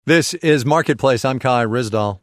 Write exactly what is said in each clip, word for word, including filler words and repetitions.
This is Marketplace. I'm Kai Rizdal.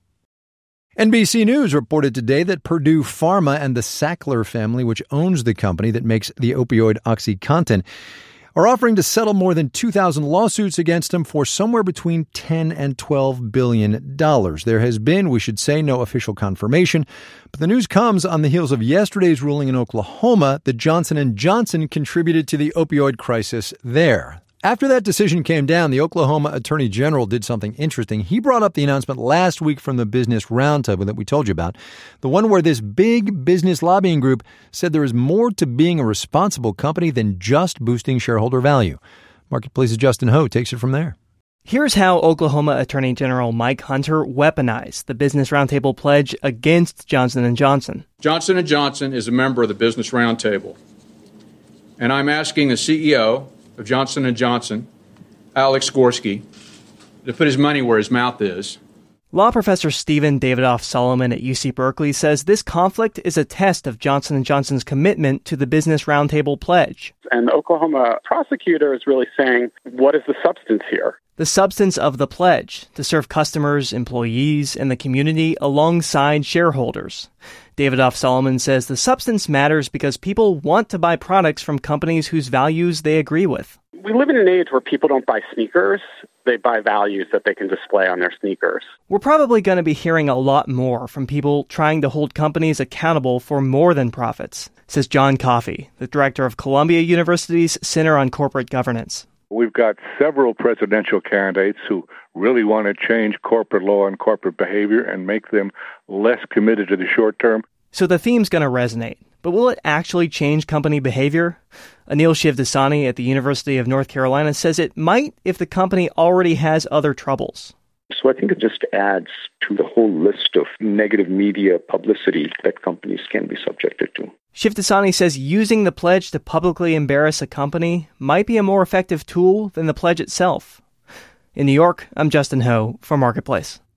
N B C News reported today that Purdue Pharma and the Sackler family, which owns the company that makes the opioid OxyContin, are offering to settle more than two thousand lawsuits against them for somewhere between ten and twelve billion dollars. There has been, we should say, no official confirmation, but the news comes on the heels of yesterday's ruling in Oklahoma that Johnson and Johnson contributed to the opioid crisis there. After that decision came down, the Oklahoma Attorney General did something interesting. He brought up the announcement last week from the Business Roundtable that we told you about, the one where this big business lobbying group said there is more to being a responsible company than just boosting shareholder value. Marketplace's Justin Ho takes it from there. Here's how Oklahoma Attorney General Mike Hunter weaponized the Business Roundtable pledge against Johnson and Johnson. Johnson and Johnson is a member of the Business Roundtable, and I'm asking the C E O of Johnson and Johnson, Alex Gorsky, to put his money where his mouth is. Law professor Stephen Davidoff Solomon at U C Berkeley says this conflict is a test of Johnson and Johnson's commitment to the Business Roundtable pledge. And the Oklahoma prosecutor is really saying, what is the substance here? The substance of the pledge, to serve customers, employees, and the community alongside shareholders. Davidoff Solomon says the substance matters because people want to buy products from companies whose values they agree with. We live in an age where people don't buy sneakers. They buy values that they can display on their sneakers. We're probably going to be hearing a lot more from people trying to hold companies accountable for more than profits, says John Coffey, the director of Columbia University's Center on Corporate Governance. We've got several presidential candidates who really want to change corporate law and corporate behavior and make them less committed to the short term. So the theme's going to resonate, but will it actually change company behavior? Anil Shivdasani at the University of North Carolina says it might if the company already has other troubles. So I think it just adds to the whole list of negative media publicity that companies can be subjected to. Shivdasani says using the pledge to publicly embarrass a company might be a more effective tool than the pledge itself. In New York, I'm Justin Ho for Marketplace.